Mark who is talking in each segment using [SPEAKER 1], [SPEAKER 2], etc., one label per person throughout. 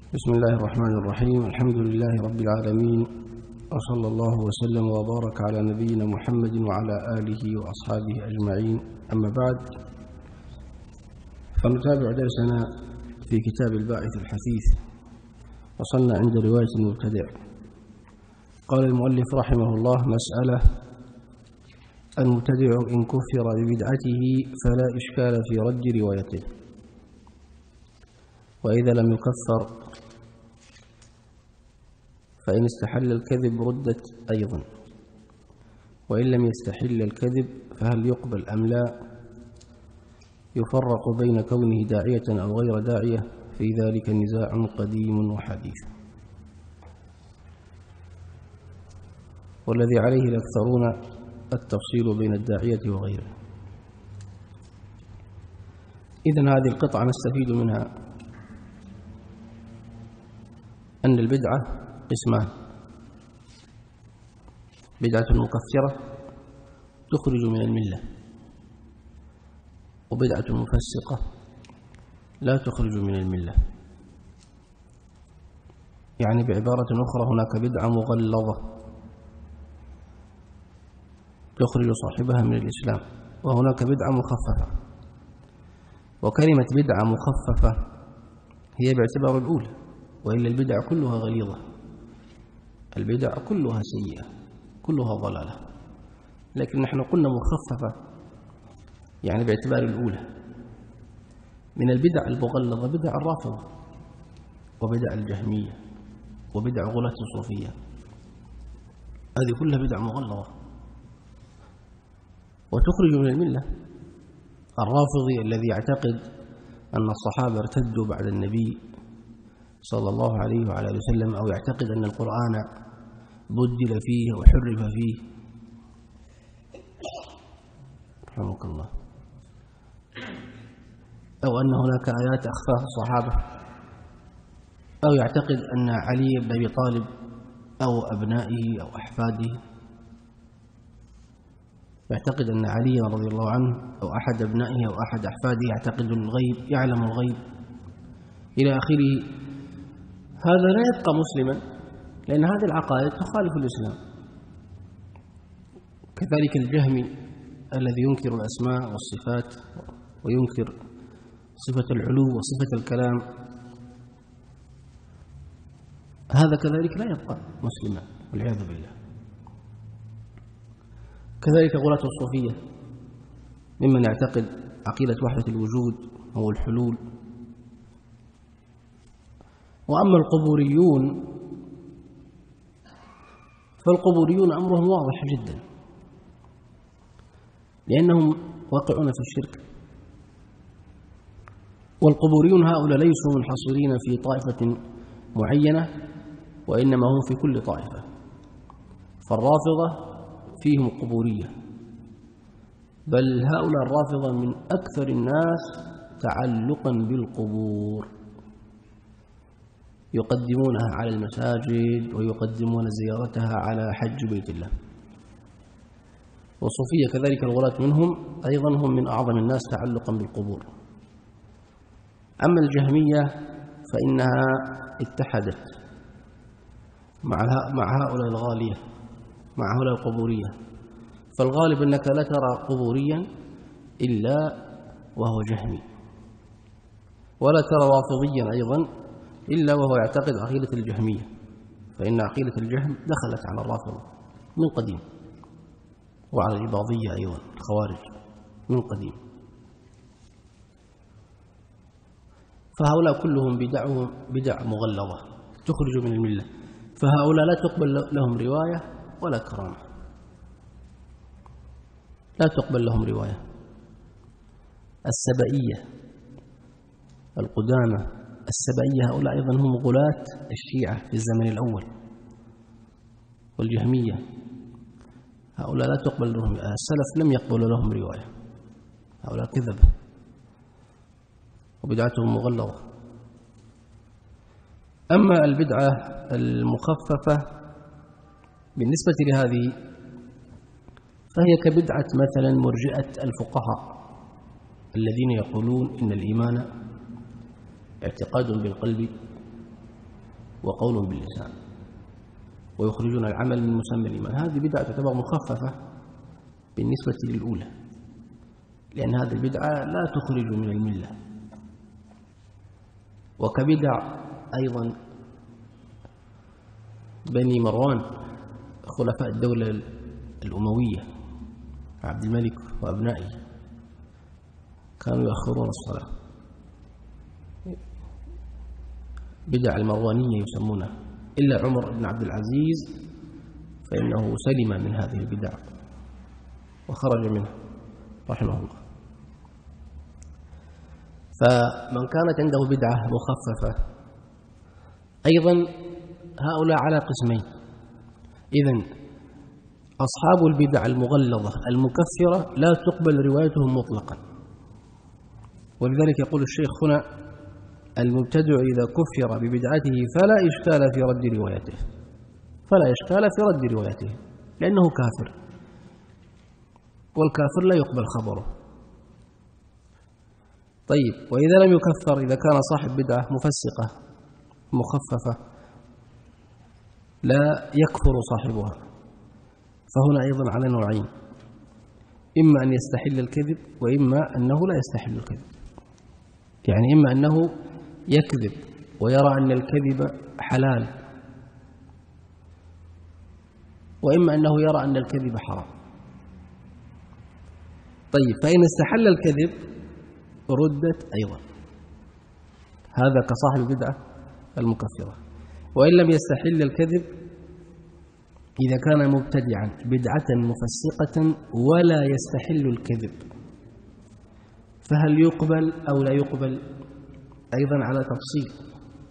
[SPEAKER 1] بسم الله الرحمن الرحيم. الحمد لله رب العالمين، وصلى الله وسلم وبارك على نبينا محمد وعلى آله وأصحابه أجمعين. أما بعد، فنتابع درسنا في كتاب الباعث الحثيث. وصلنا عند رواية المبتدع. قال المؤلف رحمه الله: مسألة: المبتدع إن كفر ببدعته فلا إشكال في رد روايته، وإذا لم يكفر فإن استحل الكذب ردت أيضا، وإن لم يستحل الكذب فهل يقبل أم لا؟ يفرق بين كونه داعية أو غير داعية، في ذلك نزاع قديم وحديث، والذي عليه الأكثرون التفصيل بين الداعية وغيره. إذن هذه القطعة نستفيد منها أن البدعة قسمان: بدعة مكفرة تخرج من الملة، وبدعة مفسقة لا تخرج من الملة. يعني بعبارة أخرى، هناك بدعة مغلظة تخرج صاحبها من الإسلام، وهناك بدعة مخففة. وكلمة بدعة مخففة هي باعتبار الأولى، وإلا البدع كلها غليظة، البدع كلها سيئة، كلها ضلالة. لكن نحن قلنا مخففة يعني باعتبار الأولى. من البدع المغلظة بدع الرافضة، وبدع الجهمية، وبدع غلاة الصوفية، هذه كلها بدع مغلظة وتخرج من الملة. الرافضي الذي يعتقد أن الصحابة ارتدوا بعد النبي صلى الله عليه وعلى آله وسلم، أو يعتقد أن القرآن بدل فيه وحرف فيه، رحمك الله، أو أن هناك آيات أخفاها الصحابة، أو يعتقد أن علي بن أبي طالب أو أبنائه أو أحفاده، يعتقد أن علي رضي الله عنه أو أحد أبنائه أو أحد أحفاده يعتقد الغيب، يعلم الغيب إلى آخره. هذا لا يبقى مسلما، لأن هذه العقائد تخالف الإسلام. كذلك الجهمي الذي ينكر الأسماء والصفات وينكر صفة العلو وصفة الكلام، هذا كذلك لا يبقى مسلما والعياذ بالله. كذلك غلاة الصوفية ممن يعتقد عقيدة وحدة الوجود أو الحلول. وأما القبوريون فالقبوريون أمرهم واضح جدا، لأنهم واقعون في الشرك. والقبوريون هؤلاء ليسوا منحصرين في طائفة معينة، وإنما هم في كل طائفة. فالرافضة فيهم قبورية، بل هؤلاء الرافضة من أكثر الناس تعلقا بالقبور، يقدمونها على المساجد ويقدمون زيارتها على حج بيت الله. والصوفية كذلك الغلاة منهم أيضا هم من أعظم الناس تعلقا بالقبور. أما الجهمية فإنها اتحدت مع هؤلاء الغالية، مع هؤلاء القبورية. فالغالب أنك لا ترى قبوريا إلا وهو جهمي، ولا ترى رافضيا أيضا إلا وهو يعتقد عقيدة الجهمية، فإن عقيدة الجهم دخلت على الرافضة من قديم، وعلى الإباضية أيضا الخوارج من قديم. فهؤلاء كلهم بدع مغلظة تخرج من الملة، فهؤلاء لا تقبل لهم رواية ولا كرامة، لا تقبل لهم رواية. السبئية القدامى، السبئية هؤلاء أيضا هم غلاة الشيعة في الزمن الأول. والجهمية هؤلاء لا تقبل لهم، السلف لم يقبلوا لهم رواية، هؤلاء كذبة وبدعتهم مغلظة. أما البدعة المخففة بالنسبة لهذه فهي كبدعة مثلا مرجئة الفقهاء الذين يقولون إن الإيمان اعتقاد بالقلب وقول باللسان، ويخرجون العمل من مسمى الإيمان. هذه بدعة تعتبر مخففة بالنسبة للأولى، لأن هذه البدعة لا تخرج من الملة. وكبدع أيضا بني مروان خلفاء الدولة الأموية عبد الملك وأبنائه، كانوا يأخرون الصلاة، بدع المروانية يسمونها، إلا عمر بن عبد العزيز فإنه سلم من هذه البدع وخرج منها رحمه الله. فمن كانت عنده بدعة مخففة أيضا هؤلاء على قسمين. إذن أصحاب البدع المغلظة المكفرة لا تقبل روايتهم مطلقا، ولذلك يقول الشيخ هنا: المبتدع إذا كفر ببدعته فلا إشكال في رد روايته، فلا إشكال في رد روايته، لأنه كافر، والكافر لا يقبل خبره. طيب، وإذا لم يكفر، إذا كان صاحب بدعة مفسقة مخففة لا يكفر صاحبها، فهنا أيضا على نوعين: إما أن يستحل الكذب، وإما أنه لا يستحل الكذب. يعني إما أنه يكذب ويرى أن الكذب حلال، وإما أنه يرى أن الكذب حرام. طيب، فإن استحل الكذب ردت أيضا، هذا كصاحب البدعة المكفرة. وإن لم يستحل الكذب، إذا كان مبتدعا بدعة مفسقة ولا يستحل الكذب، فهل يقبل أو لا يقبل؟ أيضا على تفصيل.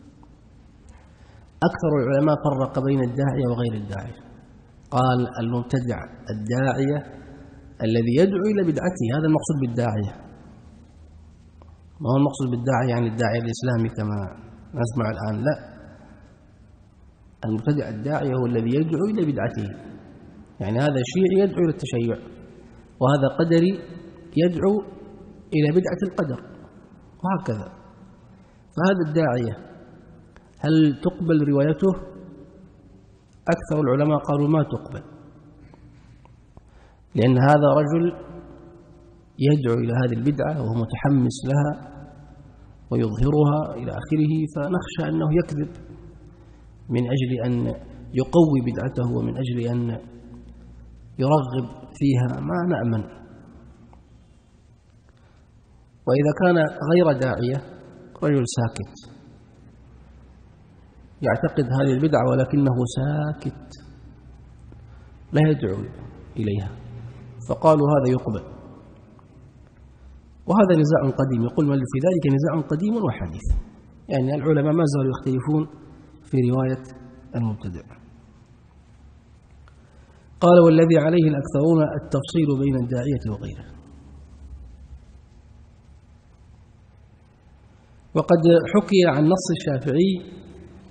[SPEAKER 1] أكثر العلماء فرق بين الداعية وغير الداعية، قال المبتدع الداعية الذي يدعو إلى بدعته، هذا المقصود بالداعية. ما هو المقصود بالداعية يعني الداعية الإسلامي كما نسمع الآن، لا، المبتدع الداعية هو الذي يدعو إلى بدعته، يعني هذا شيعي يدعو إلى التشيع، وهذا قدري يدعو إلى بدعة القدر، وهكذا. فهذا الداعية هل تقبل روايته؟ أكثر العلماء قالوا ما تقبل، لأن هذا رجل يدعو إلى هذه البدعة وهو متحمس لها ويظهرها إلى آخره، فنخشى أنه يكذب من أجل أن يقوي بدعته ومن أجل أن يرغب فيها، ما نأمن. وإذا كان غير داعية، رجل ساكت يعتقد هذه البدعة ولكنه ساكت لا يدعو إليها، فقالوا هذا يقبل. وهذا نزاع قديم، يقول من في ذلك نزاع قديم وحديث، يعني العلماء ما زالوا يختلفون في رواية المبتدع. قال: والذي عليه الأكثرون التفصيل بين الداعية وغيره. وقد حكي عن نص الشافعي،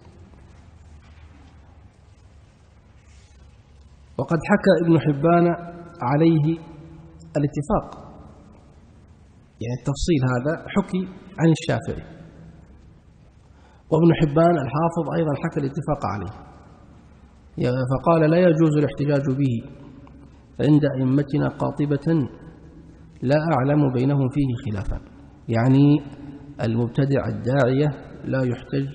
[SPEAKER 1] وقد حكى ابن حبان عليه الاتفاق، يعني التفصيل هذا حكي عن الشافعي، وابن حبان الحافظ أيضا حكى الاتفاق عليه، فقال: لا يجوز الاحتجاج به عند أئمتنا قاطبة لا أعلم بينهم فيه خلافا، يعني المبتدع الداعية لا يحتج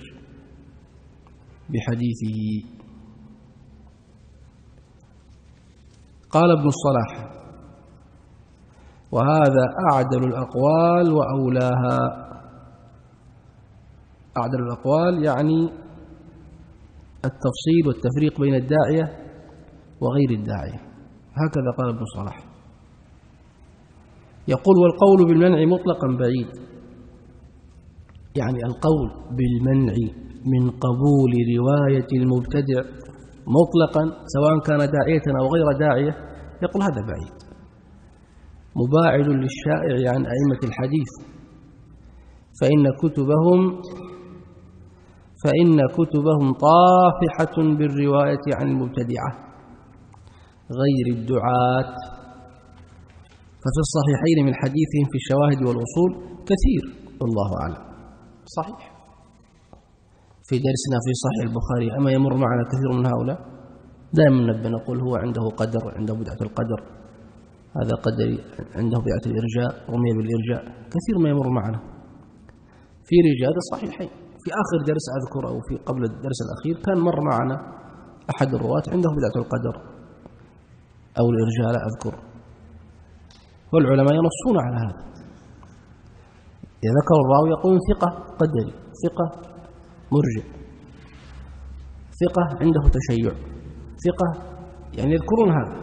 [SPEAKER 1] بحديثه. قال ابن الصلاح: وهذا أعدل الأقوال وأولاها. أعدل الأقوال يعني التفصيل والتفريق بين الداعية وغير الداعية، هكذا قال ابن صلاح. يقول: والقول بالمنع مطلقا بعيد، يعني القول بالمنع من قبول رواية المبتدع مطلقا سواء كان داعية أو غير داعية، يقول هذا بعيد، مباعد للشائع عن أئمة الحديث، فإن كتبهم طافحة بالرواية عن المبتدعة غير الدعاة، ففي الصحيحين من حديثهم في الشواهد والأصول كثير والله أعلم. صحيح، في في درسنا في صحيح البخاري أما يمر معنا كثير من هؤلاء؟ دائما نبدأ نقول هو عنده قدر، عنده بدعة القدر، هذا قدري، عنده بدعة الإرجاء، رمي بالإرجاء، كثير ما يمر معنا في رجال الصحيحين. في آخر درس أذكر أو في قبل الدرس الأخير كان مر معنا أحد الرواة عنده بدعة القدر أو الإرجاء لا أذكر، والعلماء ينصون على هذا. إذا ذكر الراوي يقول ثقة قدري، ثقة مرجع، ثقة عنده تشيع، ثقة، يعني يذكرون هذا،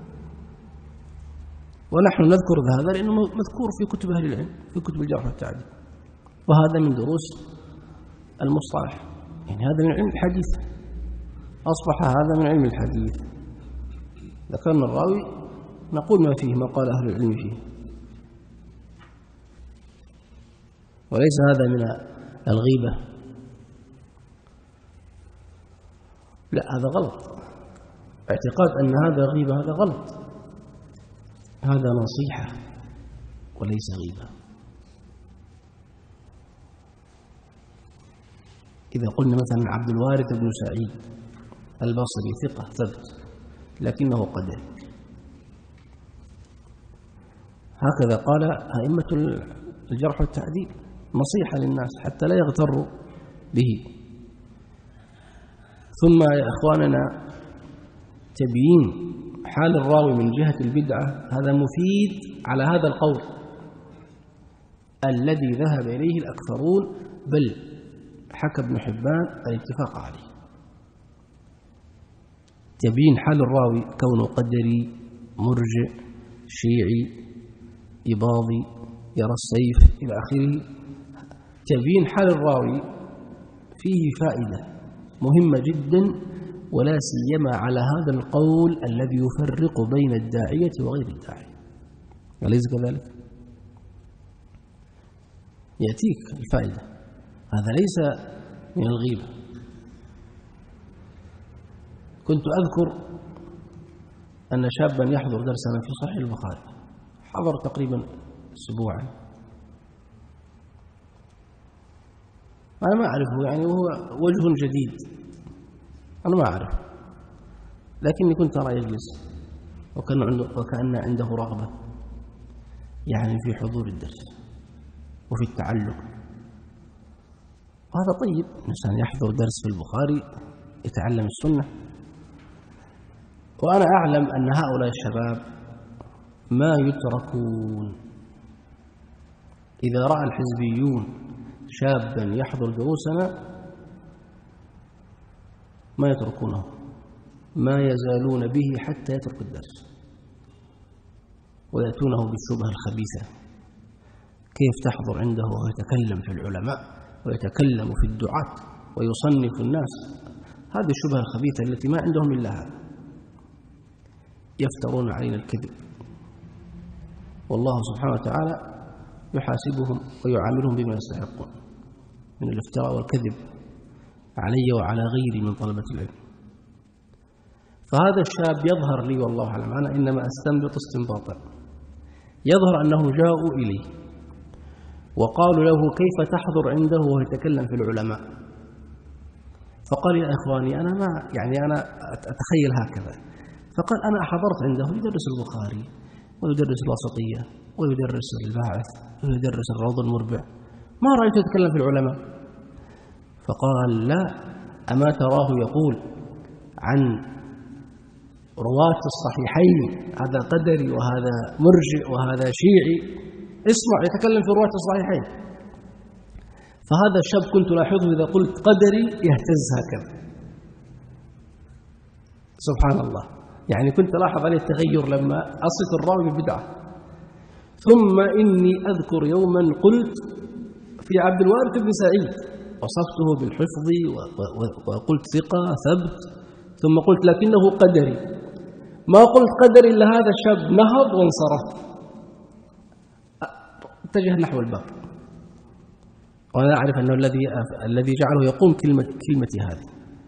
[SPEAKER 1] ونحن نذكر هذا لأنه مذكور في كتب أهل العلم، في كتب الجرح والتعديل، وهذا من دروس المصطلح، يعني هذا من علم الحديث، أصبح هذا من علم الحديث. ذكرنا الراوي نقول ما فيه، ما قال أهل العلم فيه، وليس هذا من الغيبة، لا هذا غلط، اعتقاد أن هذا غيبة هذا غلط، هذا نصيحة وليس غيبة. إذا قلنا مثلا عبد الوارث بن سعيد البصري ثقة ثبت لكنه قدري، هكذا قال أئمة الجرح والتعديل، نصيحة للناس حتى لا يغتروا به. ثم يا إخواننا تبيين حال الراوي من جهة البدعة هذا مفيد على هذا القول الذي ذهب إليه الأكثرون، بل حكى ابن حبان الاتفاق عليه. تبيين حال الراوي كونه قدري مرجع شيعي إباضي يرى السيف إلى آخره، تبيين حال الراوي فيه فائدة مهمة جدا، ولا سيما على هذا القول الذي يفرق بين الداعية وغير الداعية، أليس كذلك؟ يأتيك الفائدة، هذا ليس من الغيبة. كنت أذكر أن شابا يحضر درسنا في صحيح البخاري، حضر تقريبا أسبوعا، أنا ما أعرفه يعني، وهو وجه جديد أنا ما أعرف، لكني كنت أرى يجلس وكأن عنده رغبة يعني في حضور الدرس وفي التعلم، وهذا طيب، إنسان يحضر درس في البخاري يتعلم السنة. وأنا أعلم أن هؤلاء الشباب ما يتركون، إذا رأى الحزبيون شابا يحضر دروسنا ما يتركونه، ما يزالون به حتى يترك الدرس، ويأتونه بالشبهة الخبيثة، كيف تحضر عنده ويتكلم في العلماء ويتكلم في الدعاة ويصنف الناس، هذه الشبهة الخبيثة التي ما عندهم إلا هذا، يفترون علينا الكذب، والله سبحانه وتعالى يحاسبهم ويعاملهم بما يستحقون من الافتراء والكذب علي وعلى غيري من طلبة العلم. فهذا الشاب يظهر لي والله أعلم، أنا إنما أستنبط استنباطا، يظهر أنه جاءوا إليه وقالوا له كيف تحضر عنده وهو يتكلم في العلماء، فقال يا إخواني أنا ما يعني أنا أتخيل هكذا، فقال أنا حضرت عنده يدرس البخاري ويدرس الوسطية ويدرس الباعث ويدرس الروض المربع، ما رأيت يتكلم في العلماء. فقال لا، أما تراه يقول عن رواة الصحيحين هذا قدري وهذا مرجع وهذا شيعي، اسمع يتكلم في رواة الصحيحين. فهذا الشاب كنت لاحظه إذا قلت قدري يهتز هكذا، سبحان الله، يعني كنت لاحظ عليه التغير لما أصف الراوي بدعة. ثم إني أذكر يوما قلت في عبد الوارث بن سعيد وصفته بالحفظ وقلت ثقة ثبت، ثم قلت لكنه قدري، ما قلت قدري إلا هذا الشاب نهض وانصرف اتجه نحو الباب، وأنا أعرف أنه الذي جعله يقوم كلمتي هذه.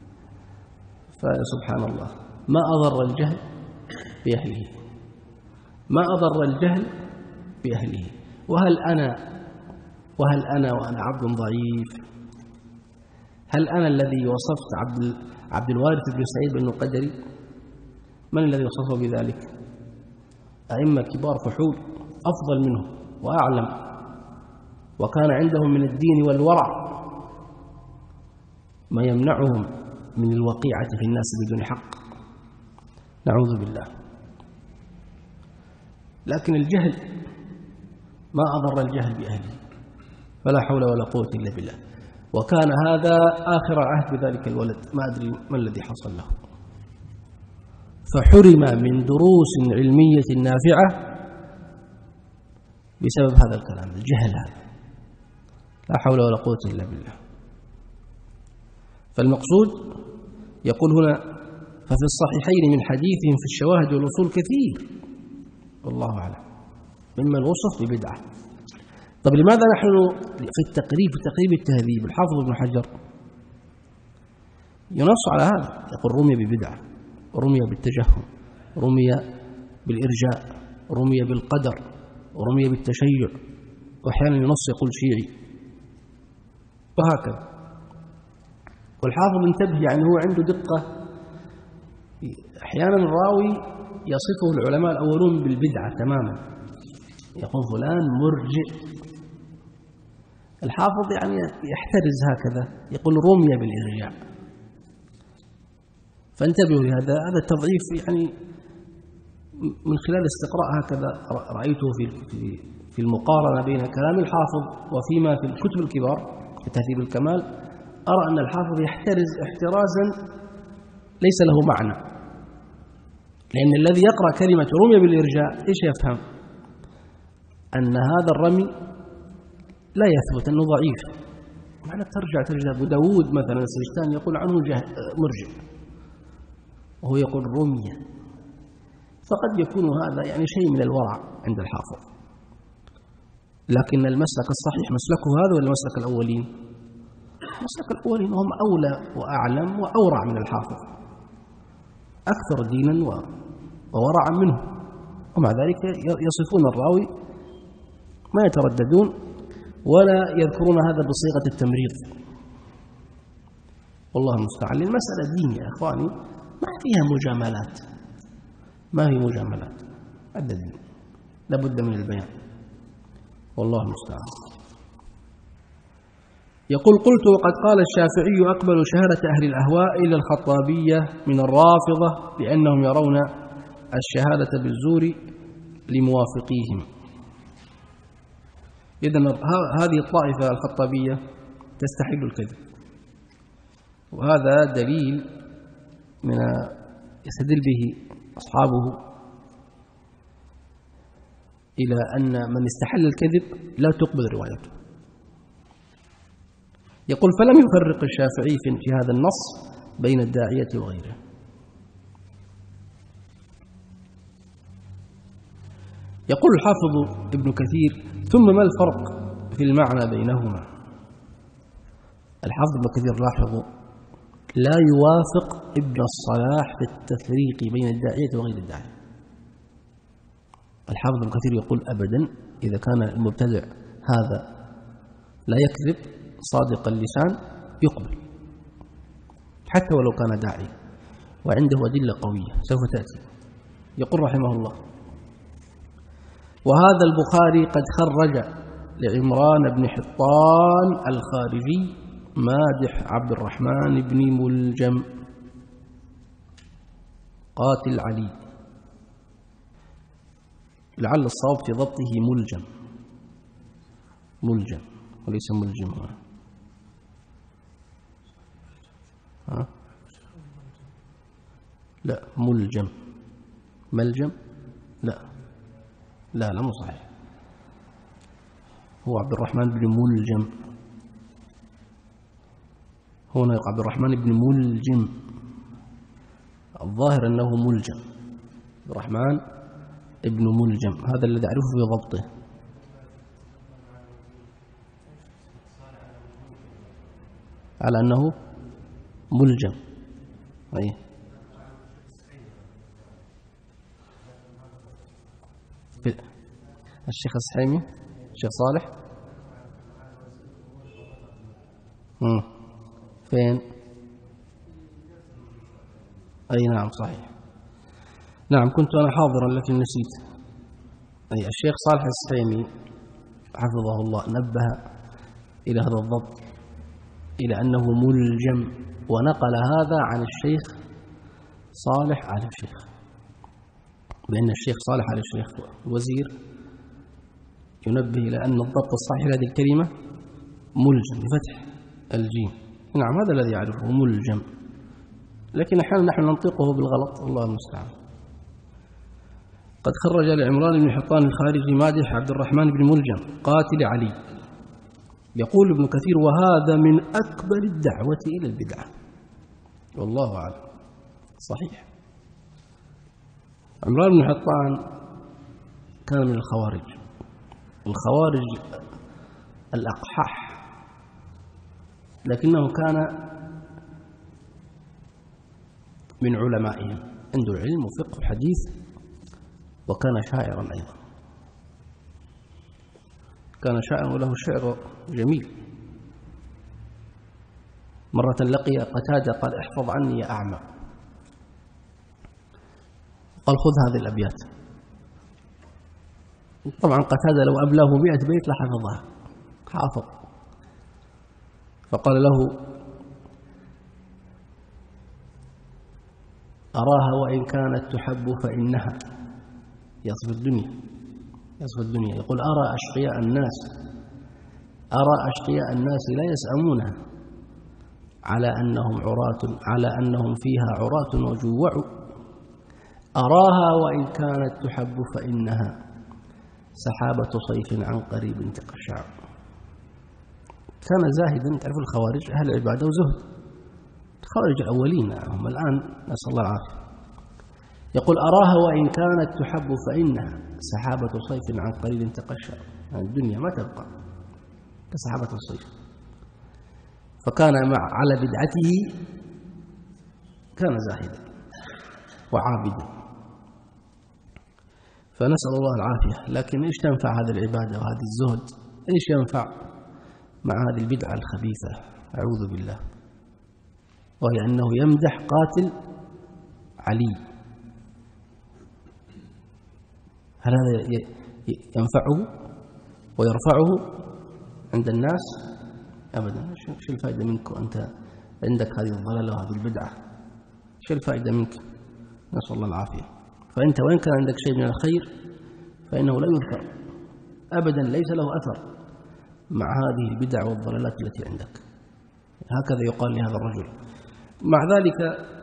[SPEAKER 1] فسبحان الله، ما أضر الجهل بأهله، ما أضر الجهل بأهله. وهل أنا وأنا عبد ضعيف، هل أنا الذي وصفت عبد الوارث بن سعيد بن قدري؟ من الذي وصفه بذلك؟ أئمة كبار فحول أفضل منه وأعلم، وكان عندهم من الدين والورع ما يمنعهم من الوقيعة في الناس بدون حق، نعوذ بالله. لكن الجهل ما أضر الجهل بأهله، فلا حول ولا قوة إلا بالله. وكان هذا آخر عهد بذلك الولد، ما أدري ما الذي حصل له، فحرم من دروس علمية نافعة بسبب هذا الكلام، الجهل هذا، لا حول ولا قوة إلا بالله. فالمقصود يقول هنا: ففي الصحيحين من حديثهم في الشواهد والوصول كثير، والله أعلم، ممن وصف ببدعة. طب لماذا نحن في تقريب التهذيب الحافظ ابن حجر ينص على هذا، يقول رمي ببدعة، رمي بالتجهم، رمي بالإرجاء، رمي بالقدر، ورمي بالتشيع، وأحيانا ينص يقول شيعي، وهكذا. والحافظ انتبه، يعني هو عنده دقة. أحيانا الراوي يصفه العلماء الأولون بالبدعة تماما، يقول فلان مرجئ، الحافظ يعني يحترز هكذا، يقول رمي بالإرجاء. فانتبهوا لهذا، هذا التضعيف يعني من خلال استقراء هكذا رأيته في المقارنة بين كلام الحافظ وفيما في الكتب الكبار في تهذيب الكمال، أرى أن الحافظ يحترز احترازا ليس له معنى، لأن الذي يقرأ كلمة رمي بالإرجاء إيش يفهم؟ أن هذا الرمي لا يثبت، أنه ضعيف. معنى ترجع أبو داود مثلا السجستاني يقول عنه مرجع، وهو يقول رمي، فقد يكون هذا يعني شيء من الورع عند الحافظ. لكن المسلك الصحيح مسلكه هذا ولا مسلك الأولين؟ مسلك الأولين هم أولى وأعلم وأورع من الحافظ، أكثر دينا وورعا منه، ومع ذلك يصفون الراوي ما يترددون ولا يذكرون هذا بصيغة التمريض. والله المستعان. المسألة دين يا إخواني، ما فيها مجاملات، ما هي مجاملات، هذا دين لابد من البيان، والله المستعان. يقول: قلت وقد قال الشافعي أقبل شهادة أهل الأهواء إلى الخطابية من الرافضة لأنهم يرون الشهادة بالزور لموافقيهم. إذن هذه الطائفة الخطابية تستحل الكذب، وهذا دليل من يستدل به أصحابه إلى أن من استحل الكذب لا تقبل روايته. يقول: فلم يفرق الشافعي في هذا النص بين الداعية وغيره. يقول الحافظ ابن كثير: ثم ما الفرق في المعنى بينهما؟ الحافظ ابن كثير لاحظوا لا يوافق ابن الصلاح في التفريق بين الداعية وغير الداعية. الحافظ ابن كثير يقول أبدا إذا كان المبتدع هذا لا يكذب صادق اللسان يقبل حتى ولو كان داعي وعنده أدلة قوية سوف تأتي. يقول رحمه الله: وهذا البخاري قد خرج لعمران بن حطان الخارجي مادح عبد الرحمن بن ملجم قاتل علي، لعل الصواب في ضبطه ملجم وليس ملجم. لا ملجم لا مو صحيح، هو عبد الرحمن بن ملجم، هنا عبد الرحمن بن ملجم، الظاهر أنه ملجم، عبد الرحمن بن ملجم، هذا الذي أعرفه بضبطه. على أنه ملجم. أي الشيخ السحيمي، الشيخ صالح فين؟ أي نعم صحيح. نعم كنت أنا حاضرا لكن نسيت. أي الشيخ صالح السيمي حفظه الله نبه إلى هذا الضبط، إلى أنه ملجم، ونقل هذا عن الشيخ صالح آل الشيخ، بأن الشيخ صالح آل الشيخ الوزير ينبه إلى أن الضبط الصحيح لهذه الكلمة ملجم بفتح الجيم. نعم هذا الذي يعرفه ملجم، لكن أحيانا نحن ننطقه بالغلط، الله المستعان. قد خرج لعمران بن حطان الخارجي مادح عبد الرحمن بن ملجم قاتل علي. يقول ابن كثير: وهذا من أكبر الدعوة إلى البدعة، والله أعلم. صحيح. عمران بن حطان كان من الخوارج الأقحاح، لكنه كان من علمائهم، عنده علم وفقه وحديث، وكان شاعرا أيضا، كان شاعر وله شعر جميل. مرة لقي قتادة قال: احفظ عني يا أعمى. قال: خذ هذه الأبيات. طبعا قتادة لو أبلاه 100 بيت لحفظها، حافظ. فقال له: أراها وإن كانت تحب فإنها، يصف الدنيا، يقول: أرى أشقياء الناس لا يسأمونها على أنهم فيها عراة وجوع. أراها وإن كانت تحب فإنها سحابة صيف عن قريب تقشع. كان زاهدا، تعرف الخوارج أهل العبادة وزهد، الخوارج الأولين هم الآن نسأل الله العافية. يقول: أراها وإن كانت تحب فإنها سحابة صيف عن قريب تقشع، يعني الدنيا ما تبقى كسحابة الصيف. فكان على بدعته، كان زاهدا وعابدا، فنسأل الله العافية. لكن إيش تنفع هذه العبادة وهذه الزهد؟ إيش ينفع مع هذه البدعة الخبيثة؟ أعوذ بالله. وهي أنه يمدح قاتل علي. هل هذا ينفعه ويرفعه عند الناس؟ أبدا. شو الفائدة منك وأنت عندك هذه الضلالة وهذه البدعة؟ شو الفائدة منك؟ نسأل الله العافية. فأنت وإن كان عندك شيء من الخير فإنه لا يذكر أبدا، ليس له أثر مع هذه البدع والضلالات التي عندك. هكذا يقال لهذا الرجل. مع ذلك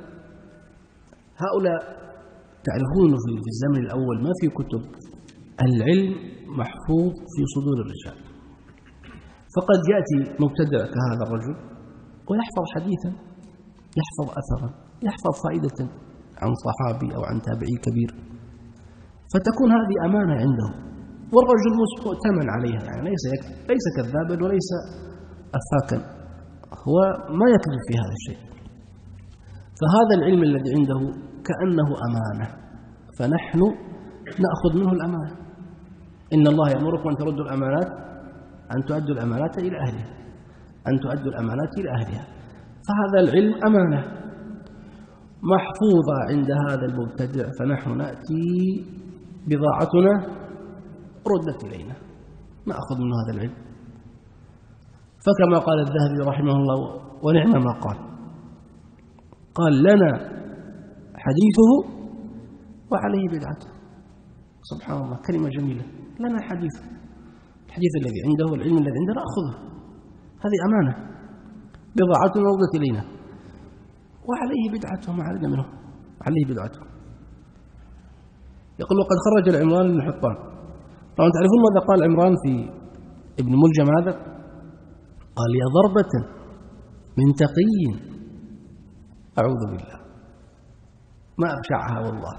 [SPEAKER 1] هؤلاء تعرفون في الزمن الأول ما في كتب، العلم محفوظ في صدور الرجال. فقد يأتي مبتدع كهذا الرجل ويحفظ حديثا، يحفظ أثرا، يحفظ فائدة عن صحابي أو عن تابعي كبير، فتكون هذه أمانة عنده، والرجل مؤتمن عليها، يعني ليس كذابا وليس أفاكا، هو ما يكذب في هذا الشيء. فهذا العلم الذي عنده كأنه أمانة، فنحن نأخذ منه الأمانة. إن الله يأمركم أن تردوا الأمانات، أن تؤدوا الأمانات إلى أهلها، أن تؤدوا الأمانات إلى أهلها. فهذا العلم أمانة محفوظة عند هذا المبتدع، فنحن نأتي بضاعتنا ردت إلينا، نأخذ من هذا العلم. فكما قال الذهبي رحمه الله ونعم ما قال لنا حديثه وعليه بدعته. سبحان الله، كلمة جميلة. لنا حديثه، الحديث الذي عنده والعلم الذي عنده نأخذه، هذه أمانة، بضاعتنا ردت إلينا، وعليه بدعته، ما علينا منه، عليه بدعته. يقول: وقد خرج العمران بن حطان. طبعا تعرفون ماذا قال عمران في ابن ملجم هذا؟ قال: يا ضربة من تقي، أعوذ بالله، ما أبشعها والله.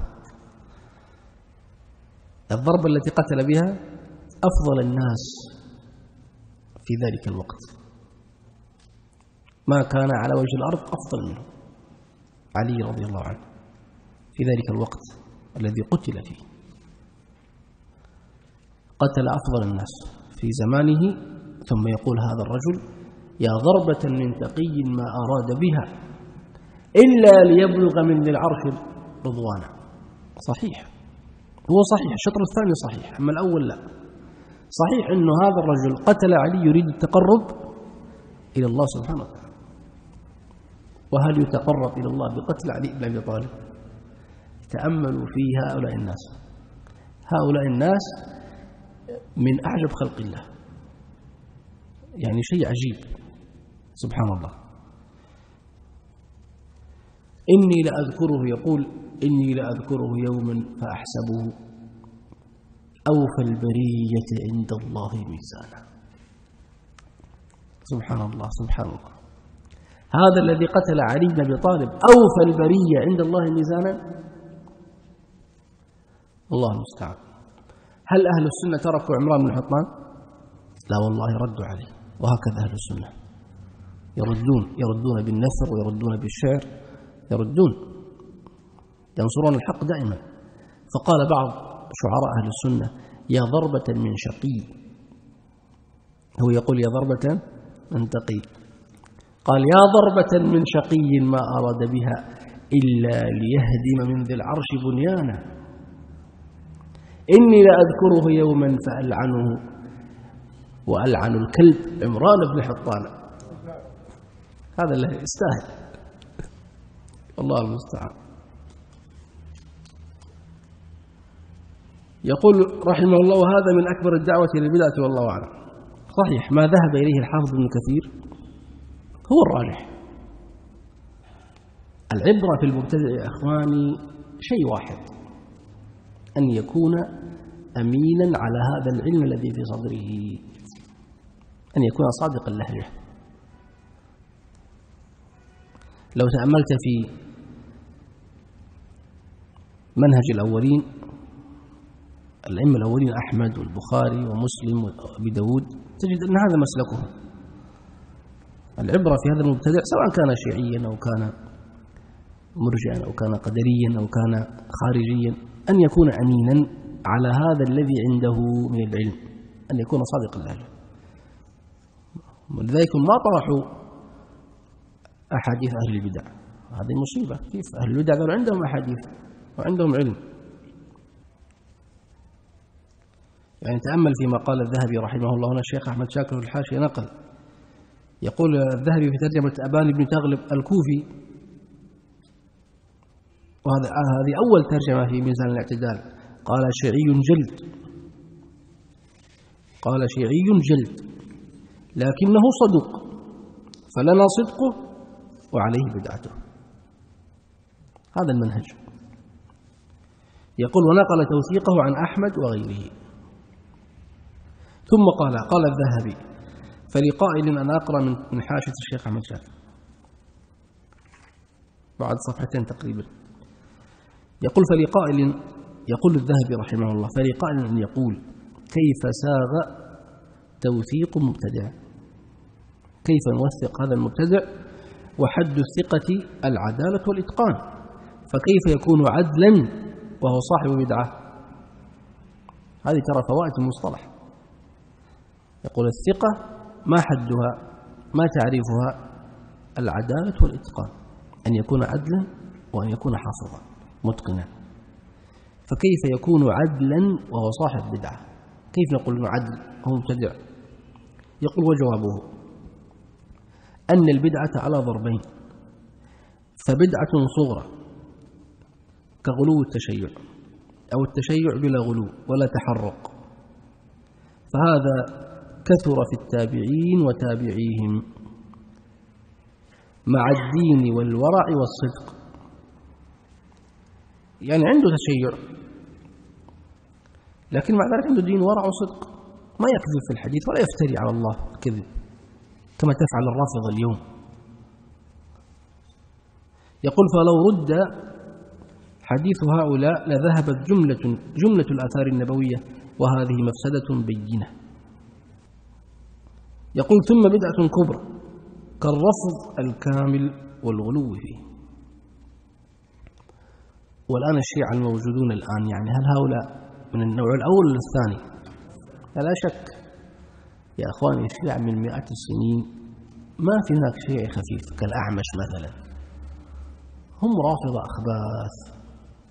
[SPEAKER 1] الضربة التي قتل بها أفضل الناس في ذلك الوقت، ما كان على وجه الأرض أفضل منه علي رضي الله عنه في ذلك الوقت الذي قتل فيه. قتل أفضل الناس في زمانه، ثم يقول هذا الرجل يا ضربة من تقي ما أراد بها إلا ليبلغ من ذي العرش رضوانا. صحيح، هو صحيح، الشطر الثاني صحيح، أما الأول لا. صحيح أنه هذا الرجل قتل علي يريد التقرب إلى الله سبحانه وتعالى. وهل يتقرب إلى الله بقتل علي بن أبي طالب؟ تأملوا في هؤلاء الناس. هؤلاء الناس من أعجب خلق الله، يعني شيء عجيب سبحان الله. إني لأذكره، يقول إني لأذكره يوما فأحسبه أوفى البرية عند الله ميزانا. سبحان الله سبحان الله. هذا الذي قتل علي بن أبي طالب أوفى البرية عند الله ميزانا. الله المستعان. هل أهل السنة تركوا عمران بن حطان؟ لا والله، ردوا عليه. وهكذا أهل السنة يردون بالنثر ويردون بالشعر، يردون، ينصرون الحق دائما. فقال بعض شعراء أهل السنة يا ضربة من شقي، هو يقول يا ضربة من تقي، قال يا ضربة من شقي ما أراد بها إلا ليهدم من ذي العرش بنيانا. إني لأذكره يوما فألعنه وألعن الكلب عمران بن حطان. هذا اللي يستاهل، الله المستعان. يقول رحمه الله وهذا من أكبر الدعوة للبدعة والله أعلم. صحيح، ما ذهب إليه الحافظ ابن كثير هو الراجح. العبرة في المبتدع يا إخواني شيء واحد، أن يكون أمينا على هذا العلم الذي في صدره، أن يكون صادق اللهجة. لو تأملت في منهج الأولين، الأئمة الأولين أحمد والبخاري ومسلم وأبي داود، تجد أن هذا مسلكهم. العبرة في هذا المبتدع سواء كان شيعيا أو كان مرجئا أو كان قدريا أو كان خارجيا، أن يكون أمينا على هذا الذي عنده من العلم، أن يكون صادق اللهجة. ولذلك ما طرحوا أحاديث أهل البدع، هذه مصيبة. كيف أهل البدع قالوا عندهم أحاديث وعندهم علم؟ يعني تأمل فيما قال الذهبي رحمه الله. هنا الشيخ أحمد شاكر في الحاشية نقل، يقول الذهبي في ترجمة أبان بن تغلب الكوفي، وهذه أول ترجمة في ميزان الاعتدال، قال شيعي جلد، قال شيعي جلد لكنه صدوق، فلنا صدقه وعليه بدعته. هذا المنهج. يقول ونقل توثيقه عن أحمد وغيره. ثم قال الذهبي فلقائل، أنا أقرأ من حاشية الشيخ أحمد شاكر بعد صفحتين تقريبا. يقول فلقائل، يقول الذهبي رحمه الله فلقائل أن يقول كيف ساغ توثيق مبتدع، كيف نوثق هذا المبتدع، وحد الثقة العدالة والإتقان، فكيف يكون عدلا وهو صاحب بدعة؟ هذه ترى فوائد المصطلح. يقول الثقة ما حدها، ما تعريفها؟ العدالة والإتقان، أن يكون عدلا وأن يكون حافظا متقنا. فكيف يكون عدلا وهو صاحب بدعة؟ كيف نقول انه عدل هو مبتدع؟ يقول وجوابه أن البدعة على ضربين، فبدعة صغرى كغلو التشيع، أو التشيع بلا غلو ولا تحرق، فهذا كثر في التابعين وتابعيهم مع الدين والورع والصدق. يعني عنده تشيع لكن مع ذلك عنده دين ورع وصدق، ما يكذب في الحديث ولا يفتري على الله كذب كما تفعل الرافضة اليوم. يقول فلو رد حديث هؤلاء لذهبت جملة الآثار النبوية، وهذه مفسدة بينة. يقول ثم بدعة كبرى كالرفض الكامل والغلو فيه. والآن الشيعة الموجودون الآن، يعني هل هؤلاء من النوع الأول ولا الثاني؟ لا شك يا أخواني، الشيعة من مئات السنين ما في هناك شيء خفيف كالأعمش مثلا، هم رافضة أخباث.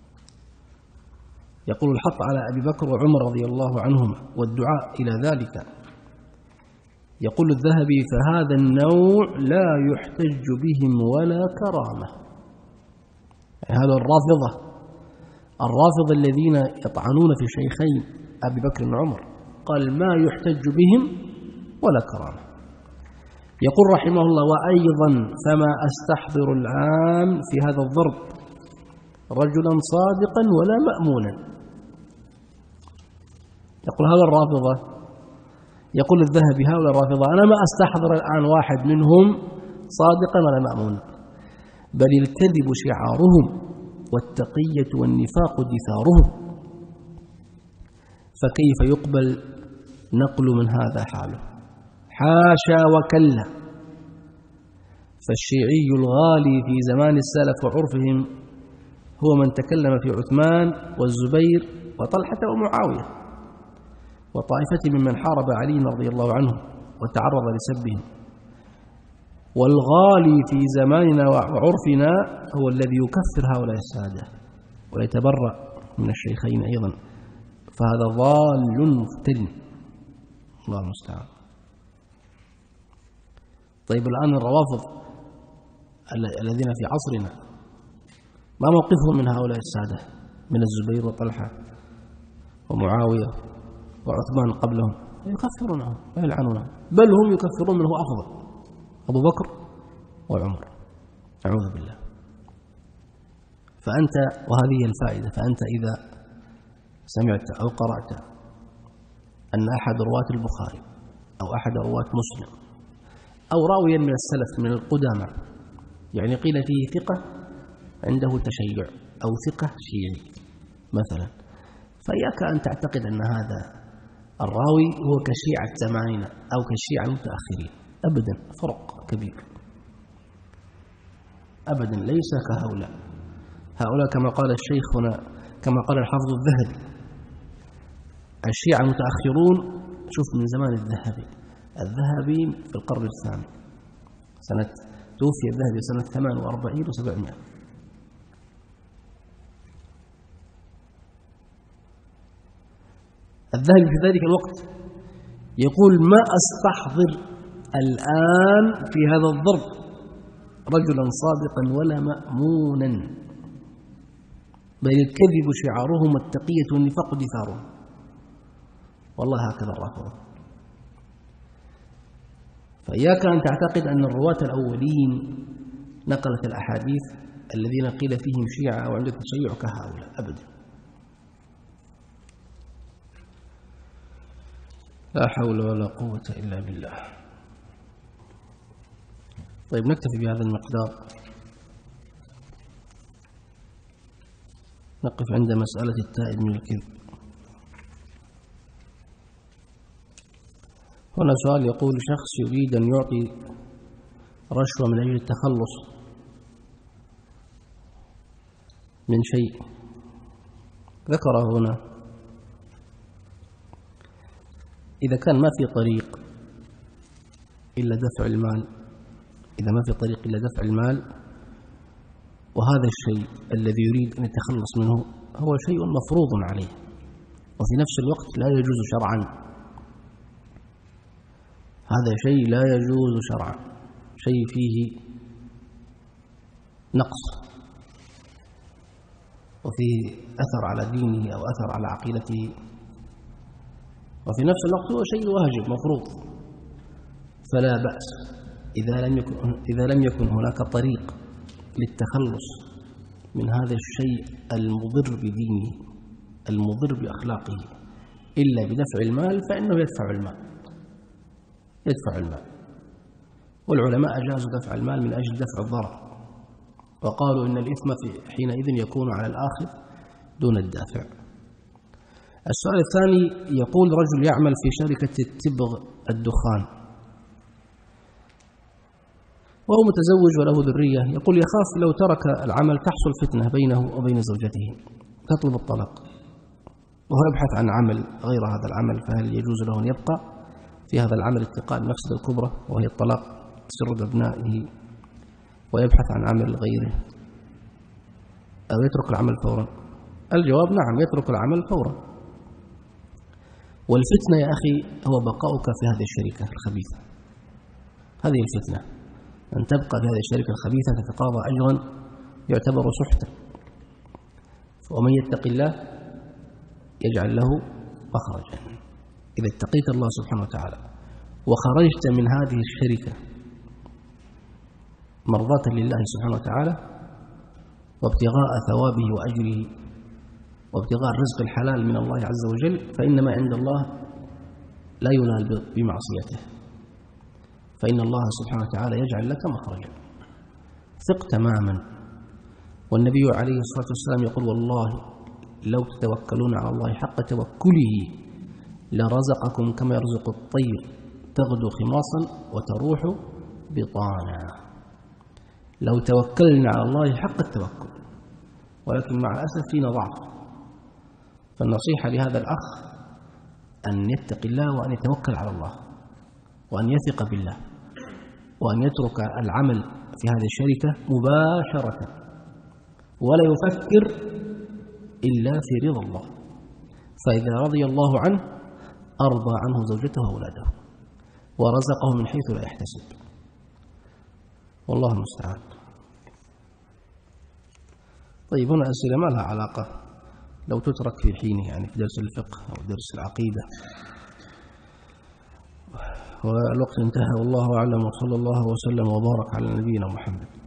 [SPEAKER 1] يقول الحق على أبي بكر وعمر رضي الله عنهما والدعاء إلى ذلك. يقول الذهبي: فهذا النوع لا يحتج بهم ولا كرامة. هذا الرافضة الذين يطعنون في شيخين أبي بكر وعمر، قال ما يحتج بهم ولا كرامة. يقول رحمه الله: وأيضا فما أستحضر الآن في هذا الضرب رجلا صادقا ولا مأمونا. يقول هذا الرافضة، يقول الذهبي هؤلاء الرافضة أنا ما أستحضر الآن واحد منهم صادقا ولا مأمونا، بل الكذب شعارهم والتقية والنفاق دثارهم، فكيف يقبل نقل من هذا حاله؟ حاشا وكلا. فالشيعي الغالي في زمان السلف وعرفهم هو من تكلم في عثمان والزبير وطلحة ومعاوية وطائفة ممن حارب علي رضي الله عنه وتعرض لسبهم. والغالي في زماننا وعرفنا هو الذي يكفر هؤلاء السادة ويتبرأ من الشيخين أيضا، فهذا ضال مفتن، الله المستعان. طيب الآن الروافض الذين في عصرنا ما موقفهم من هؤلاء السادة من الزبير وطلحة ومعاوية وعثمان قبلهم؟ يكفرونهم ويلعنونهم، بل هم يكفرون منه أفضل، أبو بكر وعمر، أعوذ بالله. فأنت، وهذه الفائدة، فأنت إذا سمعت أو قرأت أن أحد رواة البخاري أو أحد رواة مسلم أو راويا من السلف من القدامى يعني قيل فيه ثقة عنده تشيع أو ثقة شيعي مثلا، فإياك أن تعتقد أن هذا الراوي هو كشيعة زماننا أو كشيعة المتأخرين، أبدا، فرق كبير أبدا، ليس كهؤلاء. هؤلاء كما قال الشيخ هنا، كما قال الحافظ الذهبي، الشيعة المتأخرون، شوف من زمان الذهبي في القرن الثامن، توفي الذهبي سنة 48 و700. الذهبي في ذلك الوقت يقول ما أستحضر الآن في هذا الضرب رجلا صادقا ولا مأمونا، بل الكذب شعارهم والتقية والنفاق دثارهم. والله هكذا الرافضة. فإياك أن تعتقد أن الرواة الأولين نقلت الأحاديث الذين قيل فيهم شيعة أو عندك تشيع كهؤلاء، أبدا، لا حول ولا قوة إلا بالله. طيب نكتفي بهذا المقدار، نقف عند مسألة التائب من الكذب. هنا سؤال يقول: شخص يريد أن يعطي رشوة من أجل التخلص من شيء، ذكر هنا إذا كان ما في طريق إلا دفع المال، إذا ما في طريق إلا دفع المال، وهذا الشيء الذي يريد أن يتخلص منه هو شيء مفروض عليه وفي نفس الوقت لا يجوز شرعا، هذا شيء لا يجوز شرعا، شيء فيه نقص وفيه أثر على دينه أو أثر على عقيدته، وفي نفس الوقت هو شيء واجب مفروض، فلا بأس إذا لم يكن هناك طريق للتخلص من هذا الشيء المضر بدينه المضر بأخلاقه إلا بدفع المال، فإنه يدفع المال. والعلماء أجازوا دفع المال من أجل دفع الضرر، وقالوا إن الإثم حينئذ يكون على الآخذ دون الدافع. السؤال الثاني يقول: رجل يعمل في شركة تبغ الدخان وهو متزوج وله ذرية، يقول يخاف لو ترك العمل تحصل فتنة بينه وبين زوجته تطلب الطلاق، وهو يبحث عن عمل غير هذا العمل، فهل يجوز له أن يبقى في هذا العمل اتقاء المفسدة الكبرى وهي الطلاق؟ يسر بأبنائه ويبحث عن عمل غيره أو يترك العمل فورا؟ الجواب نعم، يترك العمل فورا. والفتنة يا أخي هو بقاؤك في هذه الشركة الخبيثة. هذه الفتنة، أن تبقى في هذه الشركة الخبيثة تتقاضى أجرا يعتبر سحتا. ومن يتق الله يجعل له مخرجا. إذا اتقيت الله سبحانه وتعالى وخرجت من هذه الشركة مرضاة لله سبحانه وتعالى وابتغاء ثوابه وأجره وابتغاء الرزق الحلال من الله عز وجل، فإن ما عند الله لا ينال بمعصيته، فإن الله سبحانه وتعالى يجعل لك مخرجا. ثق تماما. والنبي عليه الصلاة والسلام يقول: والله لو تتوكلون على الله حق توكله لرزقكم كما يرزق الطير تغدو خماصا وتروح بطانا. لو توكلنا على الله حق التوكل، ولكن مع الأسف فينا ضعف. فالنصيحة لهذا الأخ أن يتقي الله وأن يتوكل على الله وأن يثق بالله وأن يترك العمل في هذه الشركة مباشرة ولا يفكر إلا في رضا الله. فإذا رضي الله عنه أرضى عنه زوجته وأولاده ورزقه من حيث لا يحتسب. والله المستعان. طيب، هنا أسئلة ما لها علاقة، لو تترك في حينه، يعني في درس الفقه أو درس العقيدة. والوقت انتهى، والله أعلم، وصلى الله وسلم وبارك على نبينا محمد.